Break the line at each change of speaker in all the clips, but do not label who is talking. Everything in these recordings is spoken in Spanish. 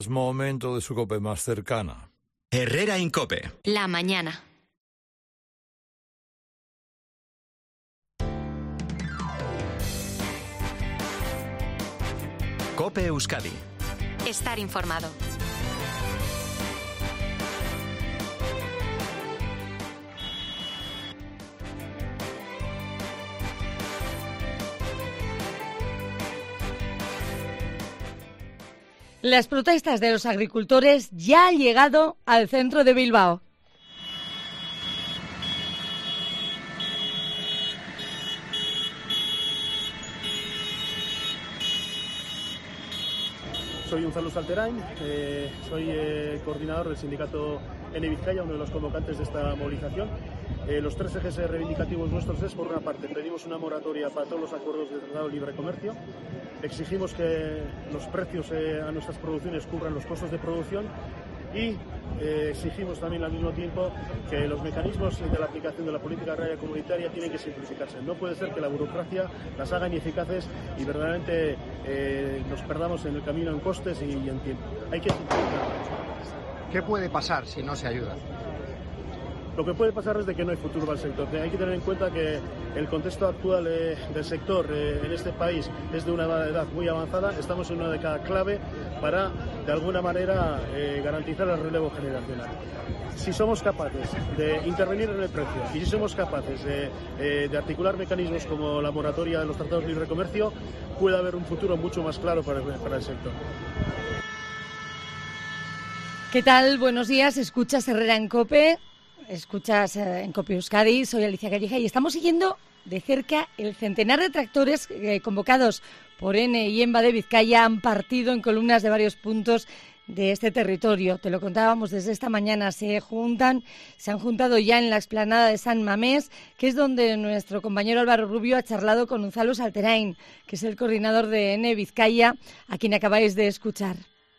Es momento de su COPE más cercana.
Herrera Incope.
La mañana.
COPE Euskadi.
Estar informado.
Las protestas de los agricultores ya han llegado al centro de Bilbao.
Soy Unzalu Salterain, soy coordinador del sindicato Ene Vizcaya, uno de los convocantes de esta movilización. Los tres ejes reivindicativos nuestros es, por una parte, pedimos una moratoria para todos los acuerdos de Tratado de Libre Comercio, exigimos que los precios a nuestras producciones cubran los costos de producción y exigimos también al mismo tiempo que los mecanismos de la aplicación de la política agraria comunitaria tienen que simplificarse. No puede ser que la burocracia las haga ineficaces y verdaderamente nos perdamos en el camino en costes y en tiempo. Hay que simplificar.
¿Qué puede pasar si no se ayuda?
Lo que puede pasar es de que no hay futuro para el sector. Hay que tener en cuenta que el contexto actual del sector en este país es de una edad muy avanzada. Estamos en una década clave para, de alguna manera, garantizar el relevo generacional. Si somos capaces de intervenir en el precio y si somos capaces de articular mecanismos como la moratoria de los tratados de libre comercio, puede haber un futuro mucho más claro para el sector.
¿Qué tal? Buenos días. Escuchas Herrera en COPE. Escuchas en COPE Euskadi, soy Alicia Calleja y estamos siguiendo de cerca el centenar de tractores convocados por Ene y EMBA de Vizcaya han partido en columnas de varios puntos de este territorio. Te lo contábamos desde esta mañana, se han juntado ya en la explanada de San Mamés, que es donde nuestro compañero Álvaro Rubio ha charlado con Unzalu Salterain, que es el coordinador de Ene Vizcaya, a quien acabáis de escuchar.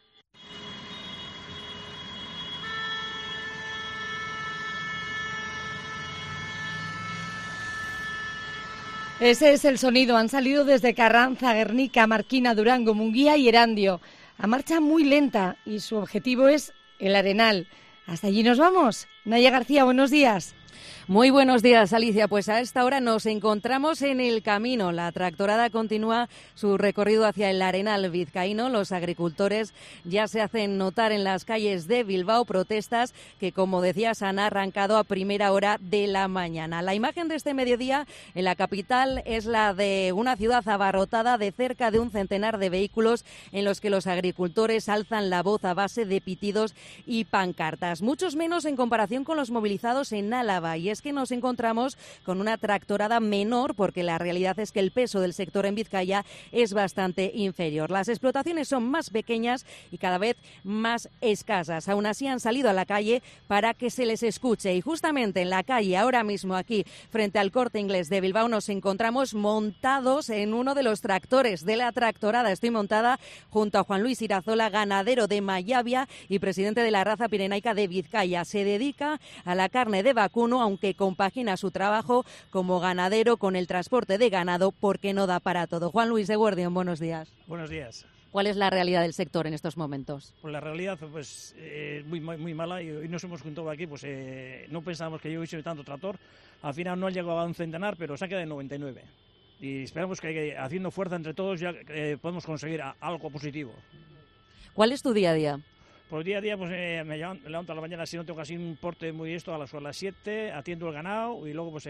Ese es el sonido. Han salido desde Carranza, Guernica, Marquina, Durango, Munguía y Erandio. A marcha muy lenta y su objetivo es el Arenal. Hasta allí nos vamos. Naya García, buenos días.
Muy buenos días, Alicia. Pues a esta hora nos encontramos en el camino. La tractorada continúa su recorrido hacia el Arenal vizcaíno. Los agricultores ya se hacen notar en las calles de Bilbao, protestas que, como decías, han arrancado a primera hora de la mañana. La imagen de este mediodía en la capital es la de una ciudad abarrotada de cerca de un centenar de vehículos en los que los agricultores alzan la voz a base de pitidos y pancartas. Muchos menos en comparación con los movilizados en Álava, y es que nos encontramos con una tractorada menor porque la realidad es que el peso del sector en Vizcaya es bastante inferior. Las explotaciones son más pequeñas y cada vez más escasas. Aún así han salido a la calle para que se les escuche, y justamente en la calle ahora mismo aquí frente al Corte Inglés de Bilbao nos encontramos montados en uno de los tractores de la tractorada. Estoy montada junto a Juan Luis Irazola, ganadero de Mayavia y presidente de la raza pirenaica de Vizcaya. Se dedica a la carne de vacuno, aunque compagina su trabajo como ganadero con el transporte de ganado porque no da para todo. Juan Luis Eguardión, buenos días.
Buenos días.
¿Cuál es la realidad del sector en estos momentos?
Pues la realidad pues muy mala, y hoy nos hemos juntado aquí, pues no pensábamos que yo hubiese tanto tractor. Al final no han llegado a un centenar, pero se han quedado en 99. Y esperamos que haciendo fuerza entre todos ya podemos conseguir algo positivo.
¿Cuál es tu día a día?
Pues día a día me levanto a la mañana, si no tengo casi un porte muy esto, a las 7, atiendo el ganado y luego pues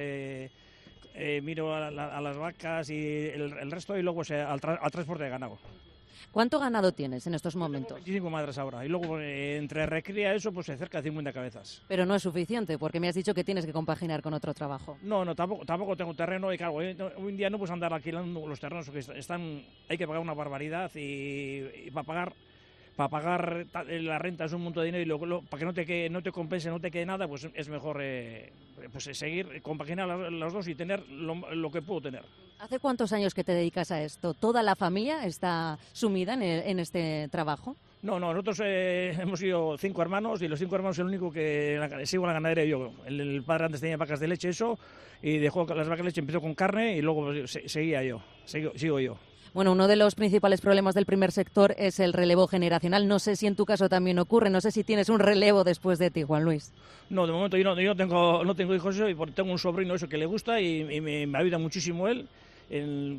miro a las vacas y el resto, y luego pues, al transporte de ganado.
¿Cuánto ganado tienes en estos momentos?
25 madres ahora, y luego entre recría eso, pues cerca de 50 cabezas.
Pero no es suficiente, porque me has dicho que tienes que compaginar con otro trabajo.
No, tampoco tengo terreno, y claro, hoy en día no puedes andar alquilando los terrenos, porque hay que pagar una barbaridad, y para pagar la renta es un monto de dinero, y luego para que no te compense, no te quede nada, pues es mejor pues seguir, compaginar los dos y tener lo que puedo tener.
¿Hace cuántos años que te dedicas a esto? ¿Toda la familia está sumida en este trabajo?
No, nosotros hemos sido 5 hermanos, y los 5 hermanos el único que sigo la ganadería yo. El padre antes tenía vacas de leche, eso, y dejó las vacas de leche, empezó con carne, y luego seguía yo, sigo yo.
Bueno, uno de los principales problemas del primer sector es el relevo generacional. No sé si en tu caso también ocurre, no sé si tienes un relevo después de ti, Juan Luis.
No, de momento yo no tengo hijos, y tengo un sobrino eso que le gusta y me ayuda muchísimo él. El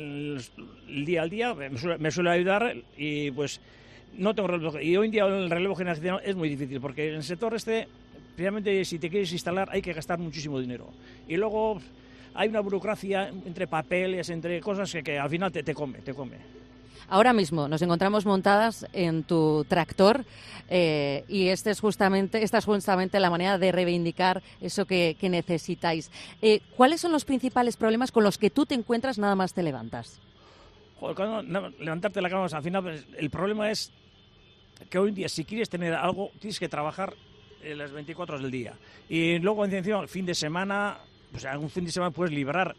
día al día me suele ayudar y pues no tengo relevo. Y hoy en día el relevo generacional es muy difícil porque en el sector precisamente si te quieres instalar hay que gastar muchísimo dinero. Y luego hay una burocracia entre papeles, entre cosas que al final te come.
Ahora mismo nos encontramos montadas en tu tractor y esta es justamente la manera de reivindicar eso que necesitáis. ¿Cuáles son los principales problemas con los que tú te encuentras nada más te levantas?
Cuando levantarte la cama, al final pues, el problema es que hoy en día si quieres tener algo tienes que trabajar las 24 horas del día. Y luego encima el fin de semana, pues algún fin de semana puedes librar.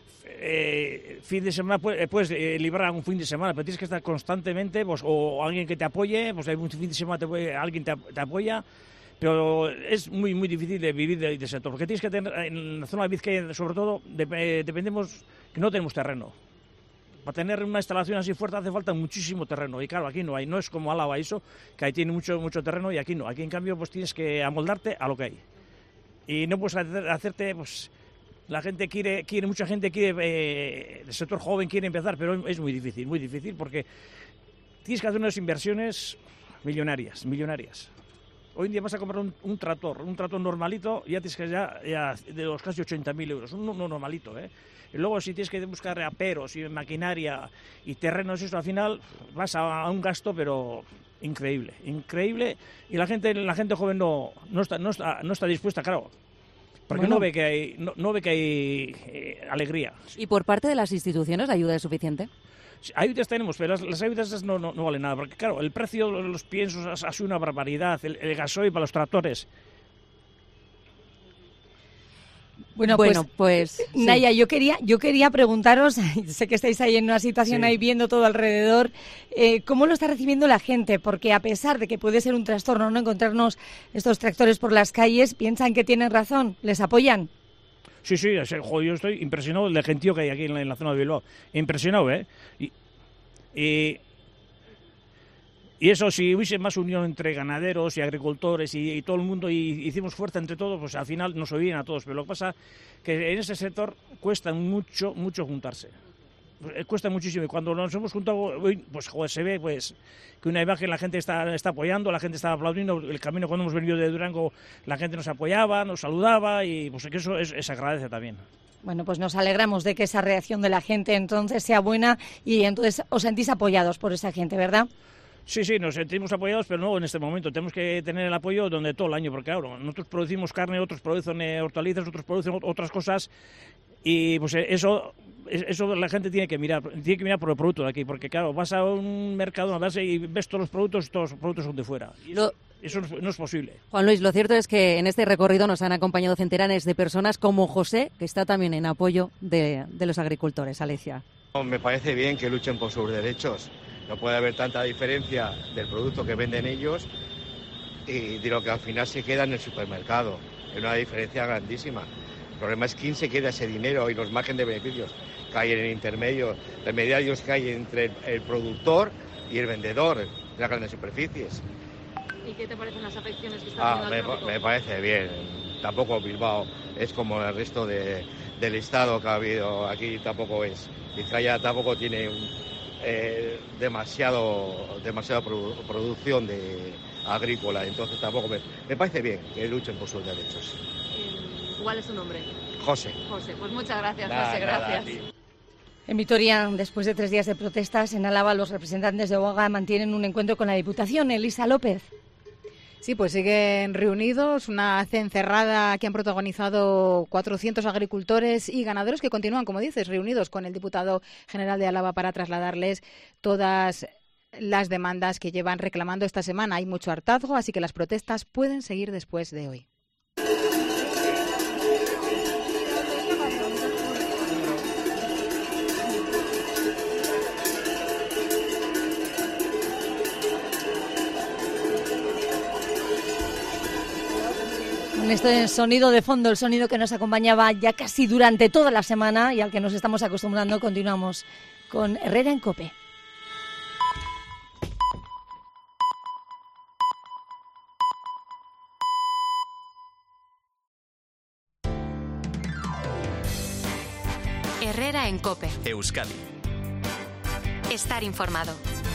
Fin de semana puedes librar un fin de semana, pero tienes que estar constantemente pues, o alguien que te apoye, pues hay un fin de semana alguien te apoya, pero es muy muy difícil de vivir de sector, porque tienes que tener en la zona de Vizcaya, sobre todo, dependemos que no tenemos terreno. Para tener una instalación así fuerte hace falta muchísimo terreno y claro, aquí no hay, no es como Álava eso, que ahí tiene mucho terreno y aquí no, aquí en cambio pues tienes que amoldarte a lo que hay. Y no puedes hacerte pues la gente mucha gente quiere, el sector joven quiere empezar, pero es muy difícil, porque tienes que hacer unas inversiones millonarias. Hoy en día vas a comprar un tractor normalito, ya tienes que ya de los casi 80.000 euros, un normalito, Y luego si tienes que buscar aperos y maquinaria y terrenos, eso al final vas a un gasto, pero increíble. Y la gente joven no está dispuesta, claro. Porque no ve que hay alegría.
¿Y por parte de las instituciones la ayuda es suficiente?
Ayudas tenemos, pero las ayudas no valen nada. Porque claro, el precio de los piensos ha sido una barbaridad. El gasoil para los tractores.
Bueno,
pues
Naya, yo quería preguntaros, sé que estáis ahí en una situación ahí viendo todo alrededor, ¿cómo lo está recibiendo la gente? Porque a pesar de que puede ser un trastorno no encontrarnos estos tractores por las calles, ¿piensan que tienen razón? ¿Les apoyan?
Sí, yo estoy impresionado del gentío que hay aquí en la zona de Bilbao. Impresionado, Y eso, si hubiese más unión entre ganaderos y agricultores y todo el mundo y hicimos fuerza entre todos, pues al final nos oían a todos. Pero lo que pasa es que en ese sector cuesta mucho juntarse. Cuesta muchísimo. Y cuando nos hemos juntado, pues joder, se ve pues que una imagen la gente está apoyando, la gente está aplaudiendo. El camino cuando hemos venido de Durango, la gente nos apoyaba, nos saludaba y pues que eso se agradece también.
Bueno, pues nos alegramos de que esa reacción de la gente entonces sea buena y entonces os sentís apoyados por esa gente, ¿verdad?
Sí, nos sentimos apoyados, pero no en este momento. Tenemos que tener el apoyo donde todo el año, porque claro, nosotros producimos carne, otros producen hortalizas, otros producen otras cosas, y pues eso la gente tiene que mirar por el producto de aquí, porque claro, vas a un mercado y ves todos los productos son de fuera. Y eso no es posible.
Juan Luis, lo cierto es que en este recorrido nos han acompañado centenares de personas como José, que está también en apoyo de los agricultores. Alicia.
Me parece bien que luchen por sus derechos. No puede haber tanta diferencia del producto que venden ellos y de lo que al final se queda en el supermercado. Es una diferencia grandísima. El problema es quién se queda ese dinero y los márgenes de beneficios que hay en el intermediarios que hay entre el productor y el vendedor de las grandes superficies.
¿Y qué te parecen las afecciones que está teniendo
me parece bien. Tampoco Bilbao es como el resto del estado que ha habido aquí, tampoco es. Vizcaya tampoco tiene demasiado producción agrícola, entonces tampoco me parece bien que luchen por sus derechos.
¿Cuál es su nombre?
José,
pues muchas gracias, José, gracias.
En Vitoria, después de 3 días de protestas, en Álava los representantes de UAGA mantienen un encuentro con la Diputación. Elisa López.
Sí, pues siguen reunidos, una cencerrada que han protagonizado 400 agricultores y ganaderos que continúan, como dices, reunidos con el diputado general de Álava para trasladarles todas las demandas que llevan reclamando esta semana. Hay mucho hartazgo, así que las protestas pueden seguir después de hoy.
Con este sonido de fondo, el sonido que nos acompañaba ya casi durante toda la semana y al que nos estamos acostumbrando, continuamos con Herrera en COPE.
Herrera en COPE.
Euskadi.
Estar informado.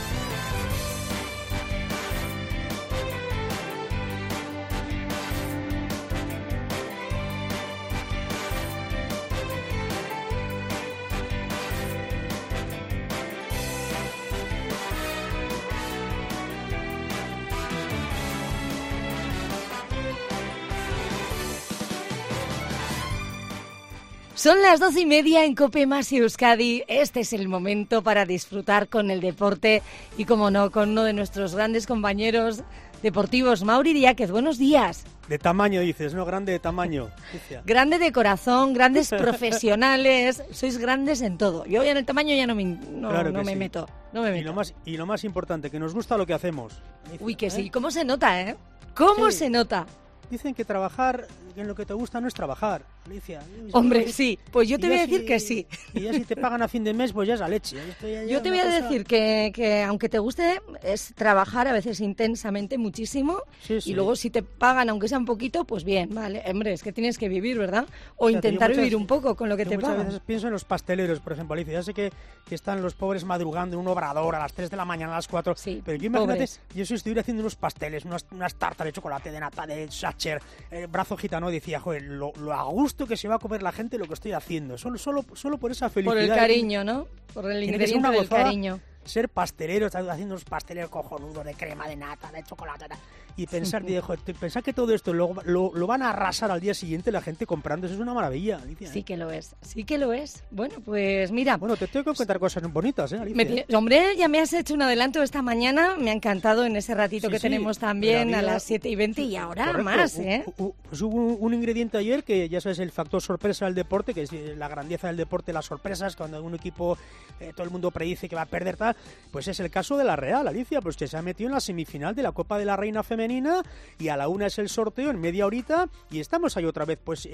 Son las 12:30 en COPE más Euskadi. Este es el momento para disfrutar con el deporte y, como no, con uno de nuestros grandes compañeros deportivos, Mauri Diáquez. Buenos días.
De tamaño dices, ¿no? Grande de tamaño.
Grande de corazón, grandes profesionales. Sois grandes en todo. Yo ya en el tamaño ya no me meto. No me meto.
Y lo más importante, que nos gusta lo que hacemos.
Uy, que sí. ¿Cómo se nota, ¿Cómo se nota?
Dicen que trabajar en lo que te gusta no es trabajar, Alicia.
Hombre, sí, pues yo te voy a decir que sí.
Y ya si te pagan a fin de mes, pues ya es la leche.
Yo te voy a decir que aunque te guste, es trabajar a veces intensamente muchísimo,
sí.
Y luego si te pagan, aunque sea un poquito, pues bien, vale. Hombre, es que tienes que vivir, ¿verdad? O intentar vivir un poco con lo que te pagan.
Muchas veces pienso en los pasteleros, por ejemplo, Alicia. Ya sé que están los pobres madrugando en un obrador a las 3 de la mañana, a las 4.
Sí,
pero yo imagínate, yo si estuviera haciendo unos pasteles, unas tartas de chocolate, de nata, de sacher, brazo gitano, decía, joder, lo a gusto que se va a comer la gente lo que estoy haciendo. Solo por esa felicidad.
Por el cariño, ¿no? Por el ingrediente del cariño.
Ser pastelero, estar haciendo unos pasteles cojonudos de crema, de nata, de chocolate, y pensar, pensar que todo esto lo van a arrasar al día siguiente la gente comprando, eso es una maravilla, Alicia.
Sí que lo es, sí que lo es. Bueno, pues mira.
Bueno, te tengo que contar cosas bonitas, Alicia.
Hombre, ya me has hecho un adelanto esta mañana, me ha encantado en ese ratito que tenemos también a las 7:20 y ahora correcto, más,
Pues hubo un ingrediente ayer que ya sabes, el factor sorpresa del deporte, que es la grandeza del deporte, las sorpresas, cuando un equipo, todo el mundo predice que va a perder tal. Pues es el caso de la Real, Alicia, pues que se ha metido en la semifinal de la Copa de la Reina Femenina y a la 1 es el sorteo en media horita y estamos ahí otra vez, pues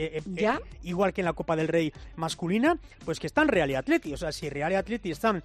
igual que en la Copa del Rey masculina, pues que están Real y Atleti. O sea, si Real y Atleti están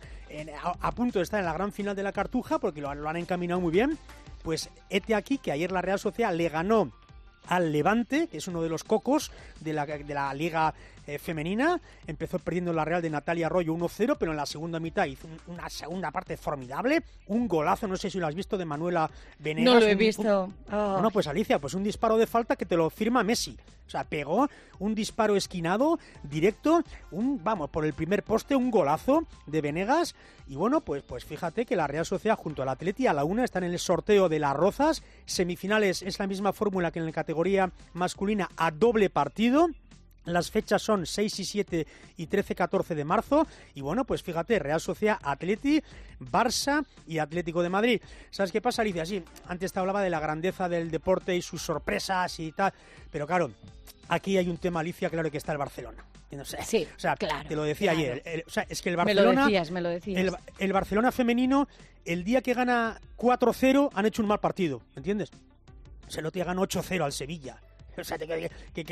a punto de estar en la gran final de la Cartuja, porque lo han encaminado muy bien, pues hete aquí que ayer la Real Sociedad le ganó al Levante, que es uno de los cocos de la Liga femenina. Empezó perdiendo la Real de Natalia Arroyo 1-0, pero en la segunda mitad hizo una segunda parte formidable, un golazo, no sé si lo has visto, de Manuela Venegas.
No lo he visto.
Bueno, pues Alicia, pues un disparo de falta que te lo firma Messi. O sea, pegó un disparo esquinado, directo, por el primer poste, un golazo de Venegas. Y bueno, pues fíjate que la Real Sociedad junto al Atleti a la 1 están en el sorteo de las Rozas. Semifinales es la misma fórmula que en la categoría masculina a doble partido. Las fechas son 6 y 7 y 13-14 de marzo. Y bueno, pues fíjate, Real Sociedad, Atleti, Barça y Atlético de Madrid. ¿Sabes qué pasa, Alicia? Sí, antes te hablaba de la grandeza del deporte y sus sorpresas y tal. Pero claro, aquí hay un tema, Alicia, claro que está el Barcelona. No sé.
Sí,
o sea,
claro,
te lo decía
claro.
ayer. O sea, es que el Barcelona...
Me lo decías.
El Barcelona femenino, el día que gana 4-0, han hecho un mal partido, ¿me entiendes? Se lo te ganó 8-0 al Sevilla. O sea, que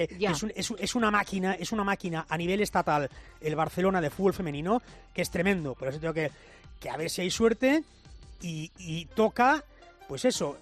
es una máquina a nivel estatal el Barcelona de fútbol femenino, que es tremendo. Por eso tengo que a ver si hay suerte y toca, pues eso,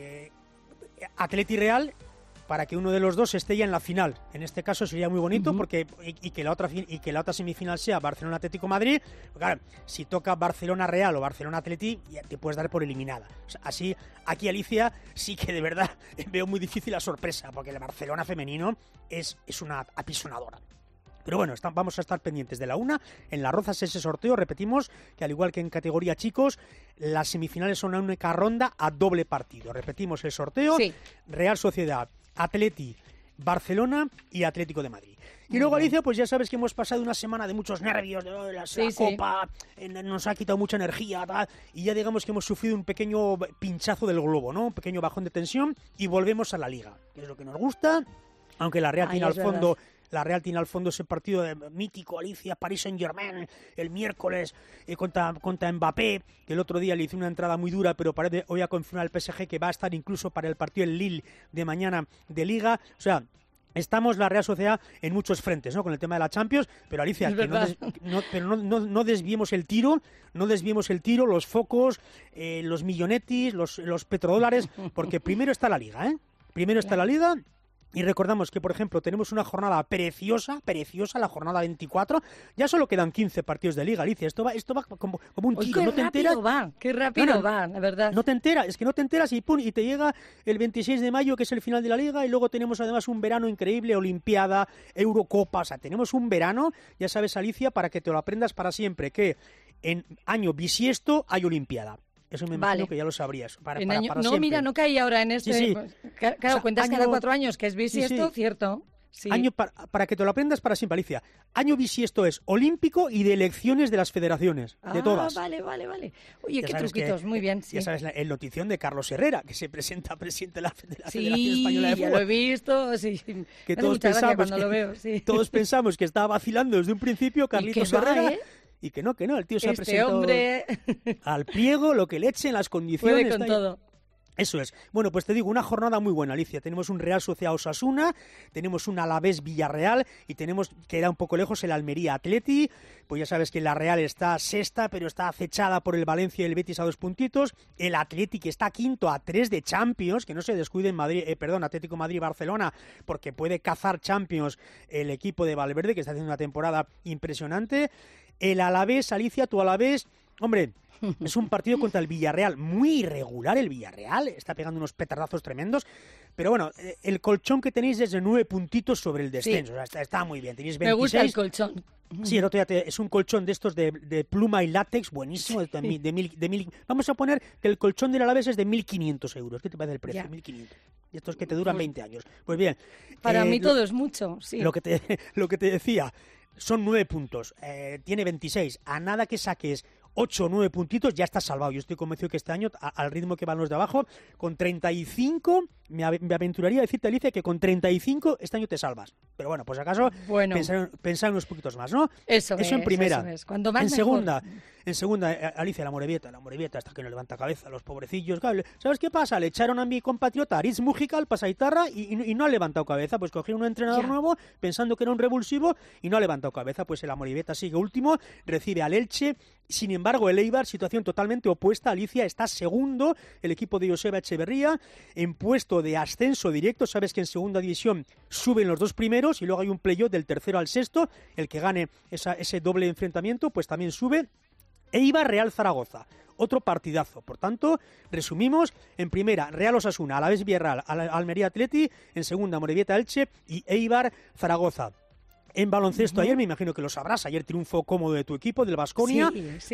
Atleti Real, para que uno de los dos esté ya en la final. En este caso sería muy bonito porque y que la otra semifinal sea Barcelona Atlético Madrid. Claro, si toca Barcelona Real o Barcelona Atleti, ya te puedes dar por eliminada. O sea, así aquí, Alicia, sí que de verdad veo muy difícil la sorpresa, porque el Barcelona femenino es una apisonadora. Pero bueno, vamos a estar pendientes de la 1. En las Rozas ese sorteo, repetimos, que al igual que en categoría chicos, las semifinales son una única ronda a doble partido. Repetimos el sorteo, sí. Real Sociedad, Atleti, Barcelona y Atlético de Madrid. Y luego, Alicia, pues ya sabes que hemos pasado una semana de muchos nervios, de la Copa, nos ha quitado mucha energía, tal, y ya digamos que hemos sufrido un pequeño pinchazo del globo, ¿no? Un pequeño bajón de tensión, y volvemos a la Liga, que es lo que nos gusta, aunque la Real tiene al fondo... Verdad. La Real tiene al fondo ese partido mítico, Alicia, Paris Saint-Germain, el miércoles contra Mbappé, que el otro día le hizo una entrada muy dura, pero parece hoy a confirmar el PSG que va a estar incluso para el partido en Lille de mañana de Liga. O sea, estamos la Real Sociedad en muchos frentes, ¿no? Con el tema de la Champions, pero Alicia, que no desviemos el tiro, los focos, los millonetis, los petrodólares, porque primero está la Liga, ¿eh? Primero está la Liga. Y recordamos que, por ejemplo, tenemos una jornada preciosa, la jornada 24. Ya solo quedan 15 partidos de Liga, Alicia. Esto va como un tiro.
Qué
no te enteras.
Qué rápido va, la verdad.
No te enteras, es que no te enteras y pum, y te llega el 26 de mayo, que es el final de la Liga, y luego tenemos además un verano increíble, Olimpiada, Eurocopa. O sea, tenemos un verano, ya sabes, Alicia, para que te lo aprendas para siempre, que en año bisiesto hay Olimpiada. Eso me imagino que ya lo sabrías. Para
no,
siempre.
Mira, no caí ahora en este.
Sí.
Claro, o sea, cuentas cada 4 años, que es bisiesto, cierto. Sí.
Año para que te lo aprendas para siempre, Alicia. Año bisiesto es olímpico y de elecciones de las federaciones, de todas.
Vale. Oye, qué truquitos, muy bien, sí.
Ya sabes, el notición de Carlos Herrera, que se presenta presidente de la Federación Española de Fútbol.
Sí, ya lo he visto, sí.
Que todos pensamos
cuando lo veo, sí.
Todos pensamos que estaba vacilando desde un principio Carlitos Herrera. Y que no, el tío se ha presentado
hombre...
al pliego, lo que le echen, las condiciones.
Puede con todo.
Eso es. Bueno, pues te digo, una jornada muy buena, Alicia. Tenemos un Real Sociedad Osasuna, tenemos un Alavés Villarreal y tenemos, que era un poco lejos, el Almería Atleti. Pues ya sabes que la Real está sexta, pero está acechada por el Valencia y el Betis a 2 puntitos. El Atleti, que está quinto a 3 de Champions, que no se descuide en Atlético Madrid-Barcelona, porque puede cazar Champions el equipo de Valverde, que está haciendo una temporada impresionante. El Alavés, Alicia, tu Alavés, hombre, es un partido contra el Villarreal, muy irregular el Villarreal, está pegando unos petardazos tremendos, pero bueno, el colchón que tenéis es de 9 puntitos sobre el descenso, o sea, está muy bien, tenéis 26.
Me gusta el colchón.
Sí, el otro día es un colchón de estos de pluma y látex, buenísimo, de mil. Vamos a poner que el colchón del Alavés es de 1.500 euros, ¿qué te parece el precio? 1.500. Y estos que te duran 20 años. Pues bien.
Para mí todo es mucho, sí.
Lo que te decía... Son 9 puntos, tiene 26. A nada que saques 8 o 9 puntitos ya estás salvado. Yo estoy convencido que este año, al ritmo que van los de abajo, con 35, me aventuraría a decirte, Alicia, que con 35 este año te salvas. Pero bueno, pues acaso pensar unos poquitos más, ¿no?
Eso
en primera.
Eso es. Cuanto más
En segunda, Alicia, la Morevieta hasta que no levanta cabeza, los pobrecillos. ¿Sabes qué pasa? Le echaron a mi compatriota Aritz Mújica al Pasaitarra y no ha levantado cabeza. Pues cogieron un entrenador nuevo pensando que era un revulsivo y no ha levantado cabeza. Pues el Morevieta sigue último, recibe al Elche. Sin embargo, el Eibar, situación totalmente opuesta. Alicia, está segundo, el equipo de Joseba Echeverría, en puesto de ascenso directo. Sabes que en segunda división suben los 2 primeros y luego hay un playoff del tercero al sexto. El que gane ese doble enfrentamiento, pues también sube. Eibar Real Zaragoza, otro partidazo. Por tanto, resumimos, en primera Real Osasuna, Alavés Villarreal, Almería Atleti, en segunda Morevieta Elche y Eibar Zaragoza. En baloncesto, ayer me imagino que lo sabrás, ayer triunfo cómodo de tu equipo, del Baskonia,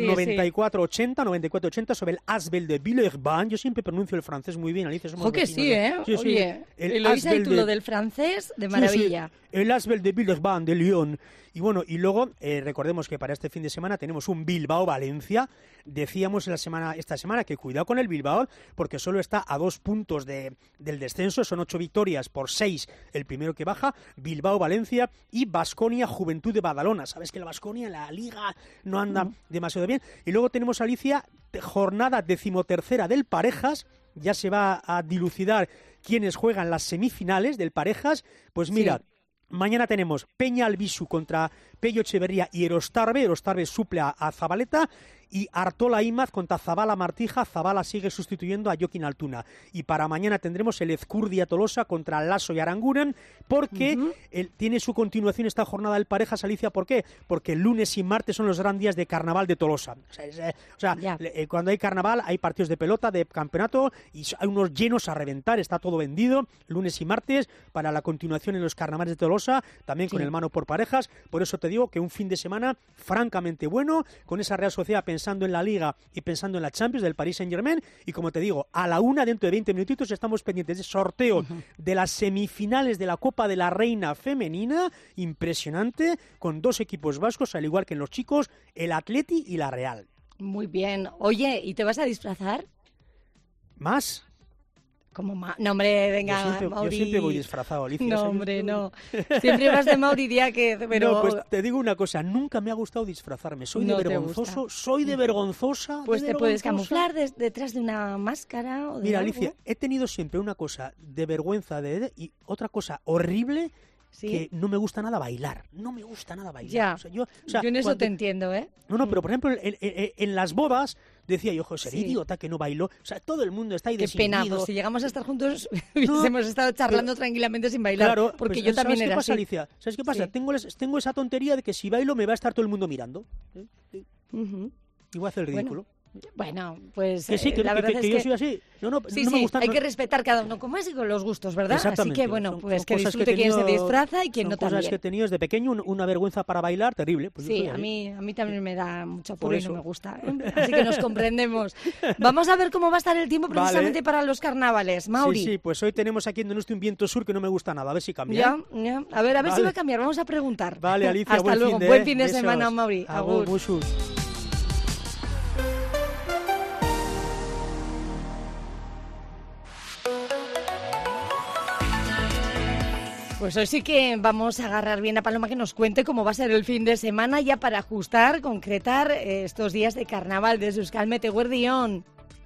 94-80 sobre el Asbel de Villeurbanne. Yo siempre pronuncio el francés muy bien, Alicia.
Ojo que sí, ¿eh?
Sí.
Oye, lo hice el título del francés de maravilla.
Sí. El Asbel de Villeurbanne, de Lyon. Y bueno, y luego recordemos que para este fin de semana tenemos un Bilbao-Valencia. Decíamos esta semana que cuidado con el Bilbao, porque solo está a 2 puntos del descenso. Son 8 victorias por 6 el primero que baja. Bilbao-Valencia y Baskonia Juventud de Badalona. Sabes que el Baskonia en la Liga no anda demasiado bien. Y luego tenemos, Alicia, jornada 13ª del Parejas. Ya se va a dilucidar quiénes juegan las semifinales del Parejas. Pues mira... Mañana tenemos Peña Albisu contra Pello Echeverría y Erostarbe. Erostarbe suple a Zabaleta. Y Artola Imaz contra Zabala Martija. Zabala sigue sustituyendo a Joaquín Altuna. Y para mañana tendremos el Ezcurdia Tolosa contra Lasso y Aranguren, porque tiene su continuación esta jornada del Parejas, Alicia. ¿Por qué? Porque el lunes y martes son los grandes días de carnaval de Tolosa. Cuando hay carnaval hay partidos de pelota, de campeonato, y hay unos llenos a reventar, está todo vendido, lunes y martes, para la continuación en los carnavales de Tolosa, también con el mano por parejas. Por eso te digo que un fin de semana francamente bueno, con esa Real Sociedad pensando en la Liga y pensando en la Champions del Paris Saint-Germain. Y como te digo, a la 1, dentro de 20 minutitos, estamos pendientes de sorteo de las semifinales de la Copa de la Reina Femenina, impresionante, con 2 equipos vascos, al igual que en los chicos, el Atleti y la Real.
Muy bien. Oye, ¿y te vas a disfrazar?
¿Más?
Como no, hombre, venga,
Mauri. Yo siempre voy disfrazado, Alicia.
No, hombre, no. Siempre vas de Mauri día que... Pero...
No, pues te digo una cosa, nunca me ha gustado disfrazarme. Soy de vergonzosa.
Pues te puedes camuflar detrás de una máscara o de
Mira,
algo.
Alicia, he tenido siempre una cosa de vergüenza y otra cosa horrible, que no me gusta nada bailar. No me gusta nada bailar.
Ya,
yo
en eso te entiendo, ¿eh?
No, pero por ejemplo, en las bodas decía yo, José, idiota que no bailó. O sea, todo el mundo está ahí desinhibido.
Qué pena, pues si llegamos a estar juntos hubiésemos estado charlando tranquilamente sin bailar.
Claro,
porque
pues,
yo también era así.
Alicia? ¿Sabes qué pasa? Tengo esa tontería de que si bailo me va a estar todo el mundo mirando. Y voy a hacer el ridículo.
Bueno, pues
que sí,
la verdad es que
yo soy así. No me gusta.
Hay que respetar cada uno como es y con los gustos, ¿verdad? Así que bueno, pues que
cosas
disfrute quien se disfraza y quien no también.
Cosas que he tenido desde pequeño, una vergüenza para bailar terrible. Pues
sí, a mí también me da mucho apuro y no me gusta. Así que nos comprendemos. Vamos a ver cómo va a estar el tiempo precisamente para los carnavales, Mauri.
Sí, pues hoy tenemos aquí en Donosti un viento sur que no me gusta nada. A ver si cambia.
Ya. A ver si va a cambiar. Vamos a preguntar.
Vale, Alicia,
hasta luego. Buen fin de semana, Mauri. Agur. Pues hoy sí que vamos a agarrar bien a Paloma que nos cuente cómo va a ser el fin de semana ya para ajustar, concretar estos días de carnaval desde Euskalmet. Eguerdión.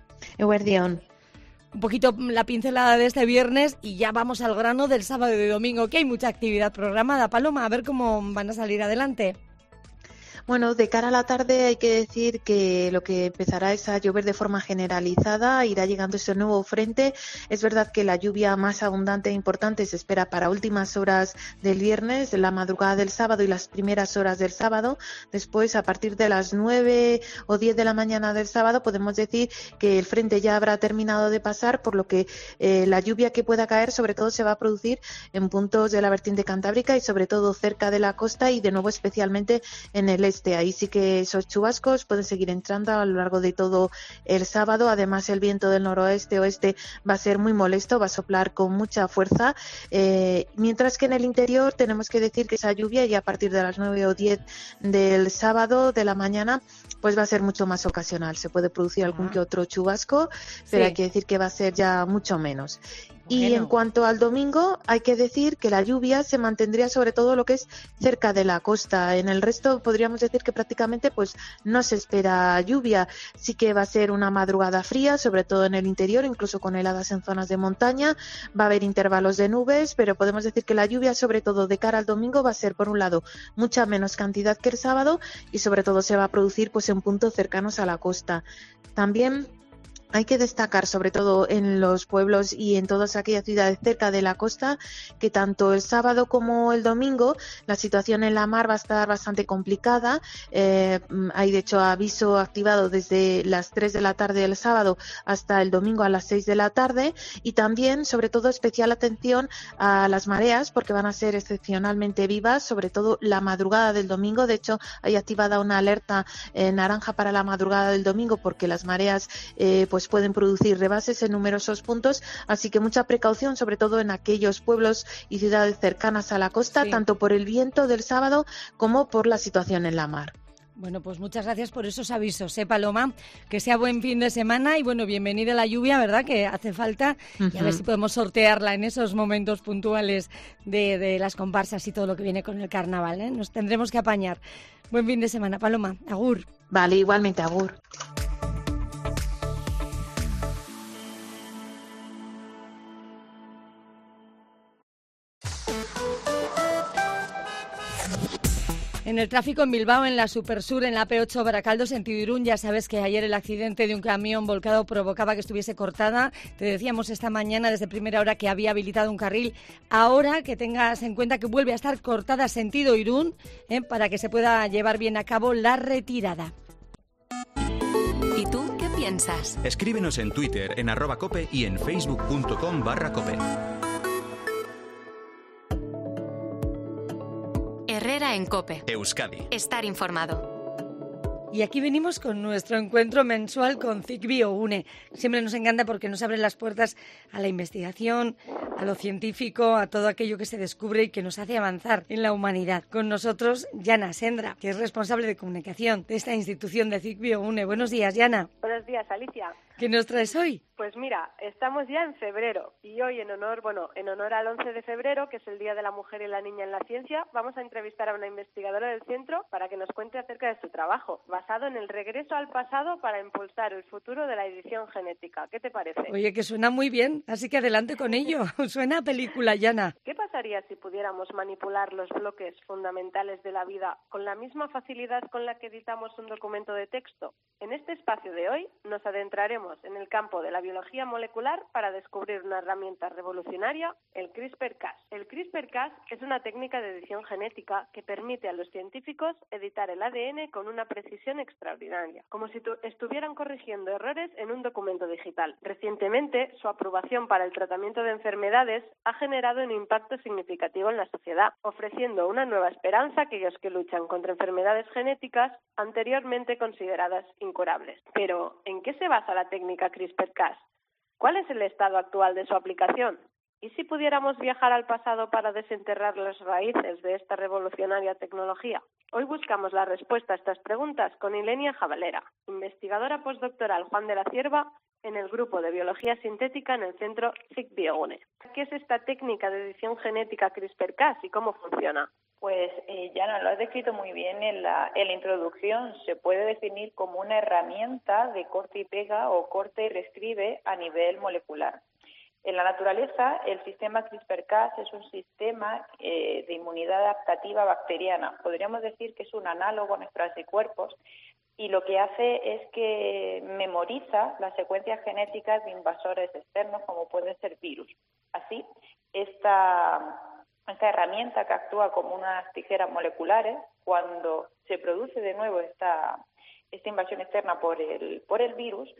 Un poquito la pincelada de este viernes y ya vamos al grano del sábado y de domingo, que hay mucha actividad programada. Paloma, a ver cómo van a salir adelante.
Bueno, de cara a la tarde hay que decir que lo que empezará es a llover de forma generalizada, irá llegando ese nuevo frente. Es verdad que la lluvia más abundante e importante se espera para últimas horas del viernes, la madrugada del sábado y las primeras horas del sábado. Después, a partir de las 9 o 10 de la mañana del sábado, podemos decir que el frente ya habrá terminado de pasar, por lo que la lluvia que pueda caer sobre todo se va a producir en puntos de la vertiente cantábrica y sobre todo cerca de la costa y de nuevo especialmente en el este. Ahí sí que esos chubascos pueden seguir entrando a lo largo de todo el sábado. Además, el viento del noroeste-oeste va a ser muy molesto, va a soplar con mucha fuerza, mientras que en el interior tenemos que decir que esa lluvia ya a partir de las 9 o 10 del sábado de la mañana pues va a ser mucho más ocasional. Se puede producir algún que otro chubasco, pero hay que decir que va a ser ya mucho menos. Y en cuanto al domingo, hay que decir que la lluvia se mantendría sobre todo lo que es cerca de la costa. En el resto podríamos decir que prácticamente pues no se espera lluvia. Sí que va a ser una madrugada fría, sobre todo en el interior, incluso con heladas en zonas de montaña. Va a haber intervalos de nubes, pero podemos decir que la lluvia, sobre todo de cara al domingo, va a ser por un lado mucha menos cantidad que el sábado y sobre todo se va a producir pues en puntos cercanos a la costa. También hay que destacar, sobre todo en los pueblos y en todas aquellas ciudades cerca de la costa, que tanto el sábado como el domingo la situación en la mar va a estar bastante complicada. Hay de hecho aviso activado desde las 3 de la tarde del sábado hasta el domingo a las 6 de la tarde y también, sobre todo, especial atención a las mareas porque van a ser excepcionalmente vivas, sobre todo la madrugada del domingo. De hecho, hay activada una alerta naranja para la madrugada del domingo porque las mareas pues pueden producir rebases en numerosos puntos, así que mucha precaución, sobre todo en aquellos pueblos y ciudades cercanas a la costa, tanto por el viento del sábado como por la situación en la mar.
Bueno, pues muchas gracias por esos avisos, Paloma, que sea buen fin de semana y bueno, bienvenida la lluvia, ¿verdad? Que hace falta y a ver si podemos sortearla en esos momentos puntuales de las comparsas y todo lo que viene con el carnaval, ¿eh? Nos tendremos que apañar. Buen fin de semana, Paloma. Agur.
Vale, igualmente, agur.
En el tráfico en Bilbao, en la Supersur, en la P8 Baracaldo, sentido Irún, ya sabes que ayer el accidente de un camión volcado provocaba que estuviese cortada. Te decíamos esta mañana desde primera hora que había habilitado un carril. Ahora que tengas en cuenta que vuelve a estar cortada sentido Irún, para que se pueda llevar bien a cabo la retirada.
¿Y tú qué piensas?
Escríbenos en Twitter, en @cope y en facebook.com/cope.
Herrera en COPE.
Euskadi.
Estar informado.
Y aquí venimos con nuestro encuentro mensual con CIC BioUne. Siempre nos encanta porque nos abre las puertas a la investigación, a lo científico, a todo aquello que se descubre y que nos hace avanzar en la humanidad. Con nosotros, Yana Sendra, que es responsable de comunicación de esta institución de CIC BioUne. Buenos días, Yana.
Buenos días, Alicia.
¿Qué nos traes hoy?
Pues mira, estamos ya en febrero y hoy en honor al 11 de febrero, que es el Día de la Mujer y la Niña en la Ciencia, vamos a entrevistar a una investigadora del centro para que nos cuente acerca de su trabajo, basado en el regreso al pasado para impulsar el futuro de la edición genética. ¿Qué te parece?
Oye, que suena muy bien, así que adelante con ello. Suena a película, Yana.
¿Qué pasa pasaría si pudiéramos manipular los bloques fundamentales de la vida con la misma facilidad con la que editamos un documento de texto? En este espacio de hoy nos adentraremos en el campo de la biología molecular para descubrir una herramienta revolucionaria, el CRISPR-Cas. El CRISPR-Cas es una técnica de edición genética que permite a los científicos editar el ADN con una precisión extraordinaria, como si estuvieran corrigiendo errores en un documento digital. Recientemente, su aprobación para el tratamiento de enfermedades ha generado un impacto significativo en la sociedad, ofreciendo una nueva esperanza a aquellos que luchan contra enfermedades genéticas anteriormente consideradas incurables. Pero, ¿en qué se basa la técnica CRISPR-Cas? ¿Cuál es el estado actual de su aplicación? ¿Y si pudiéramos viajar al pasado para desenterrar las raíces de esta revolucionaria tecnología? Hoy buscamos la respuesta a estas preguntas con Ilenia Jabalera, investigadora postdoctoral Juan de la Cierva en el grupo de Biología Sintética en el centro CIC-BioUne. ¿Qué es esta técnica de edición genética CRISPR-Cas y cómo funciona?
Pues ya lo has descrito muy bien en la introducción. Se puede definir como una herramienta de corte y pega o corte y reescribe a nivel molecular. En la naturaleza, el sistema CRISPR-Cas es un sistema de inmunidad adaptativa bacteriana. Podríamos decir que es un análogo a nuestros anticuerpos y lo que hace es que memoriza las secuencias genéticas de invasores externos como pueden ser virus. Así, esta herramienta que actúa como unas tijeras moleculares, cuando se produce de nuevo esta invasión externa por el virus,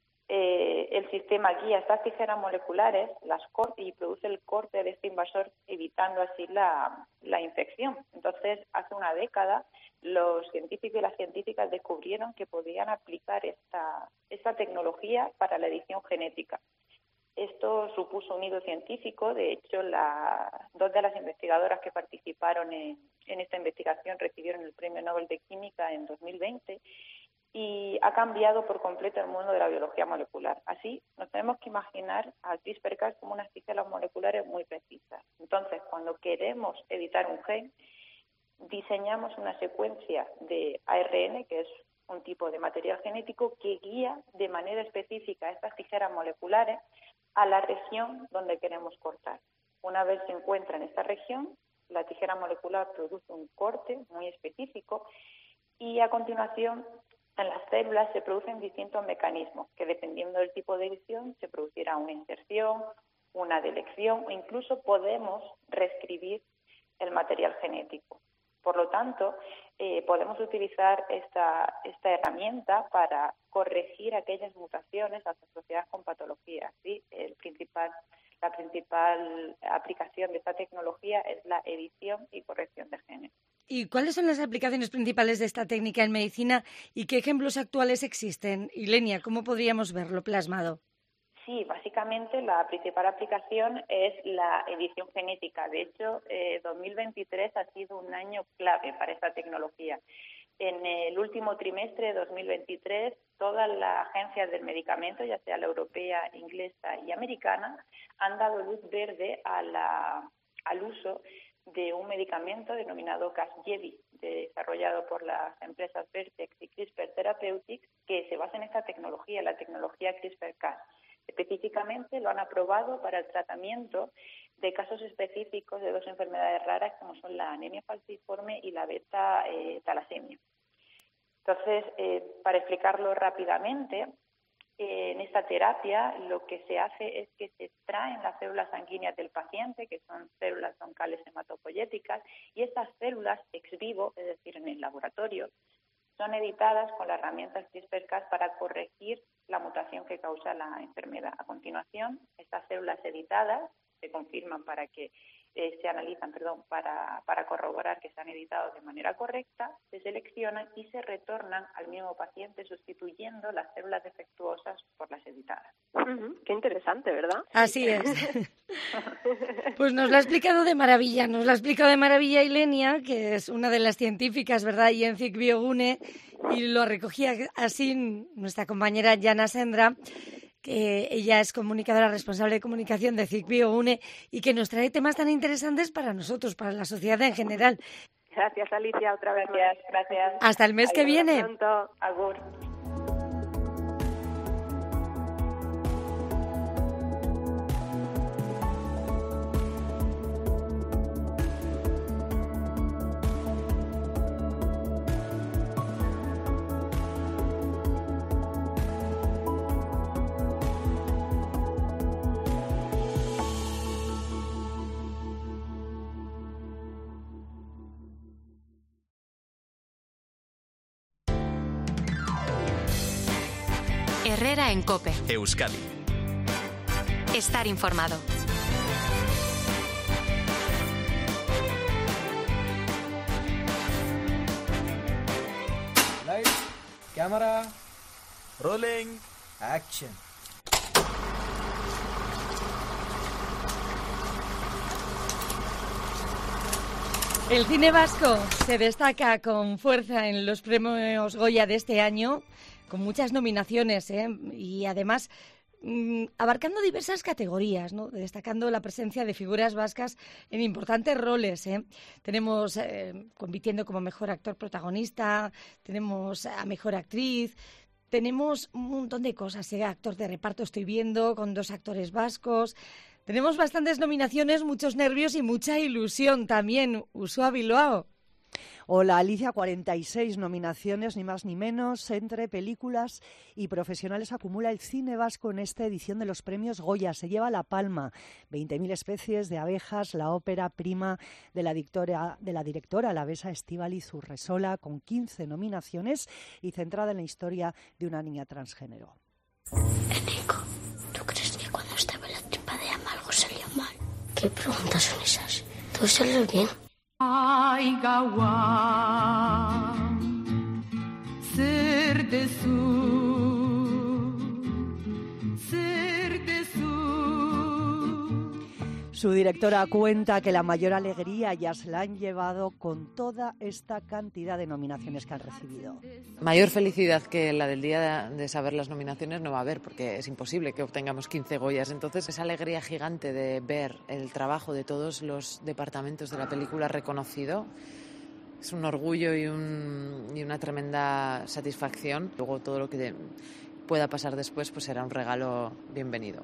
el sistema guía estas tijeras moleculares, las corta y produce el corte de este invasor, evitando así la infección. Entonces, hace una década, los científicos y las científicas descubrieron que podían aplicar esta tecnología para la edición genética. Esto supuso un hito científico. De hecho, dos de las investigadoras que participaron en esta investigación recibieron el Premio Nobel de Química en 2020 y ha cambiado por completo el mundo de la biología molecular. Así, nos tenemos que imaginar a CRISPR-Cas como unas tijeras moleculares muy precisas. Entonces, cuando queremos editar un gen, diseñamos una secuencia de ARN, que es un tipo de material genético que guía de manera específica a estas tijeras moleculares a la región donde queremos cortar. Una vez se encuentra en esta región, la tijera molecular produce un corte muy específico y a continuación en las células se producen distintos mecanismos que dependiendo del tipo de edición se producirá una inserción, una delección o incluso podemos reescribir el material genético. Por lo tanto, podemos utilizar esta herramienta para corregir aquellas mutaciones asociadas con patologías. ¿Sí? La principal aplicación de esta tecnología es la edición y corrección de genes.
¿Y cuáles son las aplicaciones principales de esta técnica en medicina y qué ejemplos actuales existen? Ilenia, ¿cómo podríamos verlo plasmado?
Sí, básicamente la principal aplicación es la edición genética. De hecho, 2023 ha sido un año clave para esta tecnología. En el último trimestre de 2023, todas las agencias del medicamento, ya sea la europea, inglesa y americana, han dado luz verde al uso de un medicamento denominado Casgevy, desarrollado por las empresas Vertex y CRISPR Therapeutics, que se basa en esta tecnología, la tecnología CRISPR-Cas. Específicamente lo han aprobado para el tratamiento de casos específicos de dos enfermedades raras como son la anemia falciforme y la beta-talasemia. Entonces, para explicarlo rápidamente, en esta terapia lo que se hace es que se extraen las células sanguíneas del paciente, que son células troncales hematopoyéticas, y estas células ex vivo, es decir, en el laboratorio, son editadas con la herramienta CRISPR-Cas para corregir la mutación que causa la enfermedad. A continuación, estas células editadas se confirman para que se analizan, para corroborar que se han editado de manera correcta, se seleccionan y se retornan al mismo paciente sustituyendo las células defectuosas por las editadas.
Qué interesante, ¿verdad?
Así es. Pues nos lo ha explicado de maravilla, Ilenia, que es una de las científicas, ¿verdad? Y en CIC-BioUne, y lo recogía así nuestra compañera Jana Sendra, que ella es comunicadora responsable de comunicación de CIC-BioUne y que nos trae temas tan interesantes para nosotros, para la sociedad en general.
Gracias, Alicia, otra vez.
Gracias.
Hasta el mes que viene.
Pronto. Agur.
Herrera en COPE.
Euskadi.
Estar informado.
Light, cámara, rolling, action.
El cine vasco se destaca con fuerza en los premios Goya de este año, con muchas nominaciones, y además abarcando diversas categorías, ¿no? Destacando la presencia de figuras vascas en importantes roles. Tenemos compitiendo como mejor actor protagonista, tenemos a mejor actriz, tenemos un montón de cosas. Actor de reparto estoy viendo, con 2 actores vascos. Tenemos bastantes nominaciones, muchos nervios y mucha ilusión también. Uxue Bilbao.
Hola Alicia, 46 nominaciones, ni más ni menos, entre películas y profesionales acumula el cine vasco en esta edición de los premios Goya. Se lleva la palma, 20.000 especies de abejas, la ópera prima de la directora alavesa Estíbaliz Urresola, con 15 nominaciones y centrada en la historia de una niña transgénero.
Enrico, ¿tú crees que cuando estaba en la tripa de Ama algo salió mal? ¿Qué preguntas son esas? ¿Todo salió bien?
Ai gaua zer dezu.
Su directora cuenta que la mayor alegría ya se la han llevado con toda esta cantidad de nominaciones que han recibido.
Mayor felicidad que la del día de saber las nominaciones no va a haber, porque es imposible que obtengamos 15 Goyas. Entonces, esa alegría gigante de ver el trabajo de todos los departamentos de la película reconocido es un orgullo y una tremenda satisfacción. Luego, todo lo que pueda pasar después pues será un regalo bienvenido.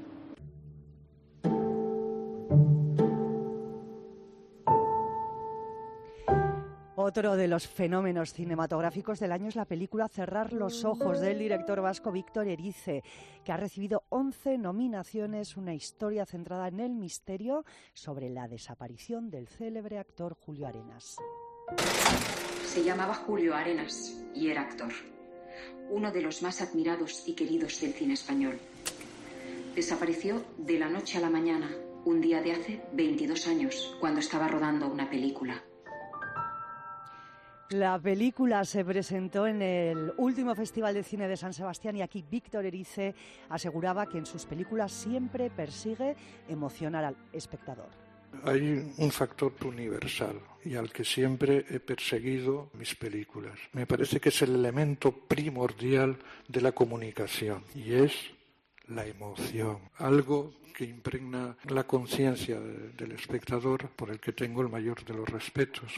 Otro de los fenómenos cinematográficos del año es la película Cerrar los ojos, del director vasco Víctor Erice, que ha recibido 11 nominaciones, una historia centrada en el misterio sobre la desaparición del célebre actor Julio Arenas.
Se llamaba Julio Arenas y era actor, uno de los más admirados y queridos del cine español. Desapareció de la noche a la mañana, un día de hace 22 años, cuando estaba rodando una película.
La película se presentó en el último Festival de Cine de San Sebastián y aquí Víctor Erice aseguraba que en sus películas siempre persigue emocionar al espectador.
Hay un factor universal y al que siempre he perseguido mis películas. Me parece que es el elemento primordial de la comunicación y es la emoción, algo que impregna la conciencia del espectador, por el que tengo el mayor de los respetos.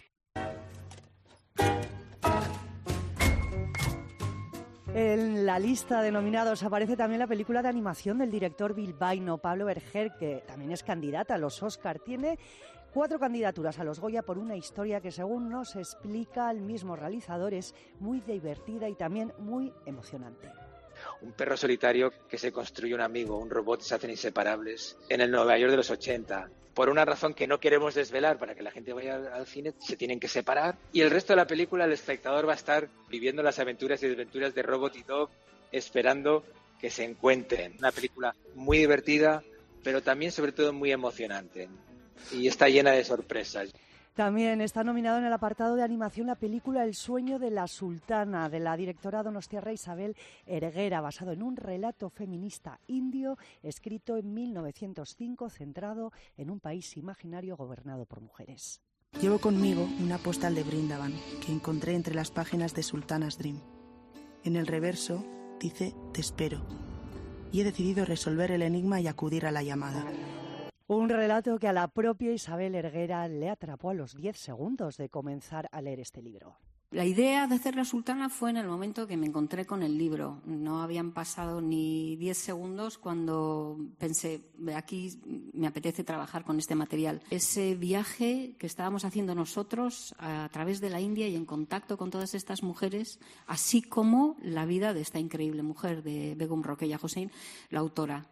En la lista de nominados aparece también la película de animación del director bilbaíno Pablo Berger, que también es candidata a los Oscar. Tiene 4 candidaturas a los Goya por una historia que, según nos explica el mismo realizador, es muy divertida y también muy emocionante.
Un perro solitario que se construye un amigo, un robot y se hacen inseparables en el Nueva York de los 80. Por una razón que no queremos desvelar para que la gente vaya al cine, se tienen que separar. Y el resto de la película, el espectador va a estar viviendo las aventuras y desventuras de Robot y Dog, esperando que se encuentren. Una película muy divertida, pero también, sobre todo, muy emocionante. Y está llena de sorpresas.
También está nominado en el apartado de animación la película El sueño de la sultana, de la directora donostiarra Isabel Erguera, basado en un relato feminista indio escrito en 1905, centrado en un país imaginario gobernado por mujeres.
Llevo conmigo una postal de Brindavan que encontré entre las páginas de Sultana's Dream. En el reverso dice «Te espero» y he decidido resolver el enigma y acudir a la llamada.
Un relato que a la propia Isabel Erguera le atrapó a los 10 segundos de comenzar a leer este libro.
La idea de hacer La Sultana fue en el momento que me encontré con el libro. No habían pasado ni 10 segundos cuando pensé, aquí me apetece trabajar con este material. Ese viaje que estábamos haciendo nosotros a través de la India y en contacto con todas estas mujeres, así como la vida de esta increíble mujer, de Begum Rokeya Hossein, la autora.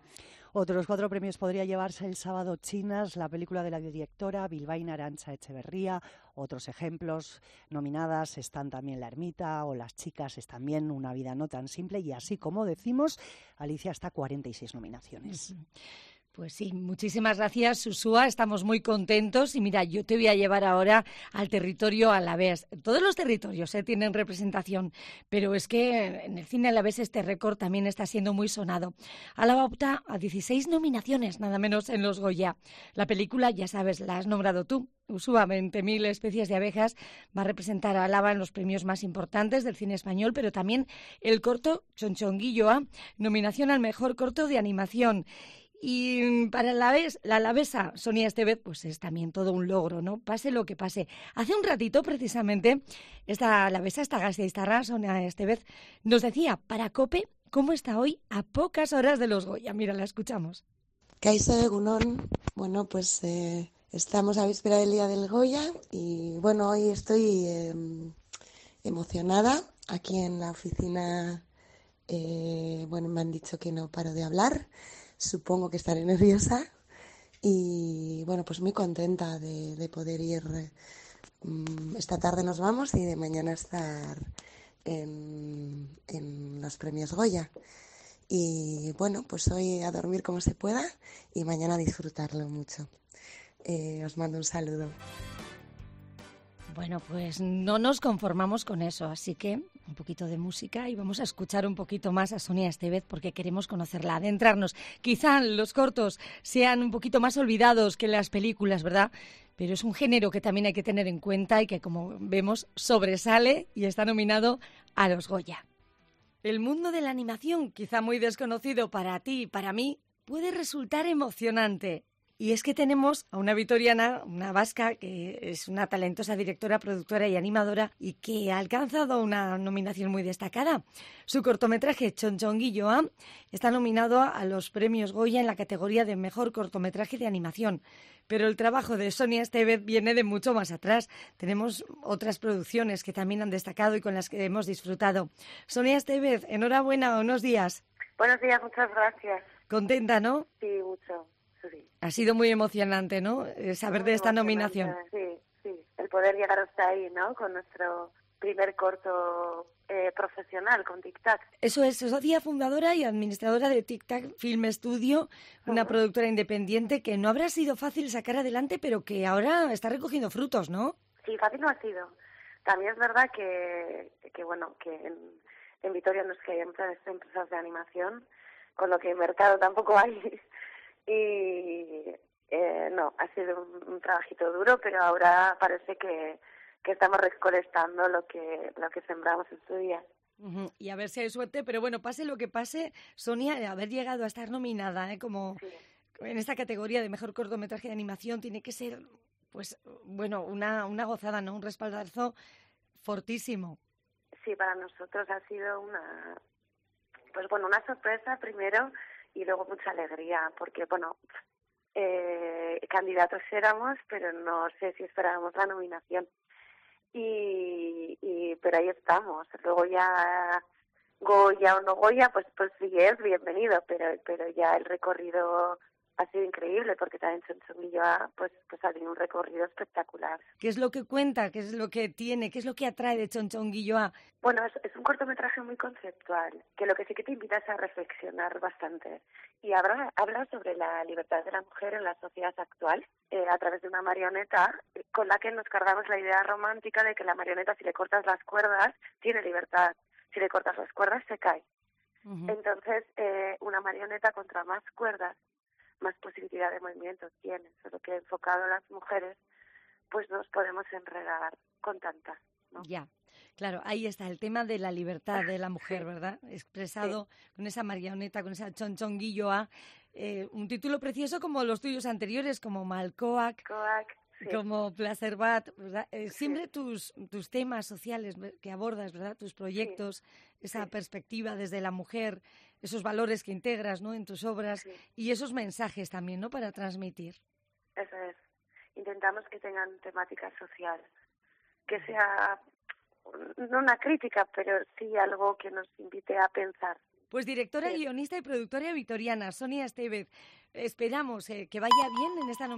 Otros 4 premios podría llevarse el sábado Chinas, la película de la directora Bilbaína Arantxa Echeverría. Otros ejemplos nominadas están también La ermita o Las chicas es también Una vida no tan simple. Y así como decimos, Alicia está 46 nominaciones.
Pues sí, muchísimas gracias, Susúa. Estamos muy contentos y mira, yo te voy a llevar ahora al territorio alavés. Todos los territorios tienen representación, pero es que en el cine alavés este récord también está siendo muy sonado. Álava opta a 16 nominaciones, nada menos en los Goya. La película, ya sabes, la has nombrado tú. Usúa, 20.000 especies de abejas, va a representar a Álava en los premios más importantes del cine español, pero también el corto Chonchonguilloa, nominación al mejor corto de animación. Y para la alavesa Sonia Estevez, pues es también todo un logro, ¿no? Pase lo que pase. Hace un ratito, precisamente, esta alavesa, esta gasteiztarra, Sonia Estevez, nos decía para COPE cómo está hoy a pocas horas de los Goya. Mira, la escuchamos.
Kaixo egunon, bueno, pues estamos a víspera del día del Goya y bueno, hoy estoy emocionada aquí en la oficina. Bueno, me han dicho que no paro de hablar. Supongo que estaré nerviosa y bueno, pues muy contenta de poder ir. Esta tarde nos vamos y de mañana estar en los premios Goya. Y bueno, pues hoy a dormir como se pueda y mañana a disfrutarlo mucho. Os mando un saludo.
Bueno, pues no nos conformamos con eso, así que un poquito de música y vamos a escuchar un poquito más a Sonia Estevez porque queremos conocerla, adentrarnos. Quizá los cortos sean un poquito más olvidados que las películas, ¿verdad? Pero es un género que también hay que tener en cuenta y que, como vemos, sobresale y está nominado a los Goya. El mundo de la animación, quizá muy desconocido para ti y para mí, puede resultar emocionante. Y es que tenemos a una vitoriana, una vasca, que es una talentosa directora, productora y animadora y que ha alcanzado una nominación muy destacada. Su cortometraje Chonchonguilloa está nominado a los premios Goya en la categoría de mejor cortometraje de animación. Pero el trabajo de Sonia Estevez viene de mucho más atrás. Tenemos otras producciones que también han destacado y con las que hemos disfrutado. Sonia Estevez, enhorabuena, buenos días.
Buenos días, muchas gracias.
¿Contenta, no?
Sí, mucho. Sí.
Ha sido muy emocionante, ¿no? Saber de esta nominación.
Sí, el poder llegar hasta ahí, ¿no? Con nuestro primer corto profesional, con Tic Tac.
Eso es, socia fundadora y administradora de Tic Tac Film Studio, una productora independiente que no habrá sido fácil sacar adelante, pero que ahora está recogiendo frutos, ¿no?
Sí, fácil no ha sido. También es verdad que bueno, que en Vitoria no es que hay muchas empresas de animación, con lo que en mercado tampoco hay. Y no, ha sido un trabajito duro, pero ahora parece que estamos recolectando lo que sembramos en su día.
Y a ver si hay suerte, pero bueno, pase lo que pase, Sonia, haber llegado a estar nominada como en esta categoría de mejor cortometraje de animación tiene que ser, pues bueno, una gozada, ¿no? Un respaldazo fortísimo.
Sí, para nosotros ha sido una sorpresa primero. Y luego mucha alegría, porque, bueno, candidatos éramos, pero no sé si esperábamos la nominación. Pero ahí estamos. Luego ya Goya o no Goya, pues sí es bienvenido, pero ya el recorrido ha sido increíble, porque también Chonchonguilloa pues ha tenido un recorrido espectacular.
¿Qué es lo que cuenta? ¿Qué es lo que tiene? ¿Qué es lo que atrae de Chonchonguilloa?
Bueno, es un cortometraje muy conceptual, que lo que sí que te invita es a reflexionar bastante. Y habla sobre la libertad de la mujer en la sociedad actual, a través de una marioneta, con la que nos cargamos la idea romántica de que la marioneta, si le cortas las cuerdas, tiene libertad. Si le cortas las cuerdas, se cae. Entonces, una marioneta contra más cuerdas, más posibilidad de movimiento tiene, solo que enfocado a las mujeres, pues nos podemos enredar con tantas, ¿no?
Ya, claro, ahí está el tema de la libertad de la mujer, ¿verdad? Expresado con esa marioneta, con esa Chonchonguilloa, un título precioso como los tuyos anteriores, como Malkoak, como Placerbat, ¿verdad? Siempre tus temas sociales que abordas, ¿verdad? Tus proyectos, esa perspectiva desde la mujer, esos valores que integras, ¿no? En tus obras y esos mensajes también, ¿no? Para transmitir.
Eso es. Intentamos que tengan temática social, que sea no una crítica, pero sí algo que nos invite a pensar
Pues directora, guionista y productora vitoriana, Sonia Estevez. Esperamos que vaya bien en esta nominación.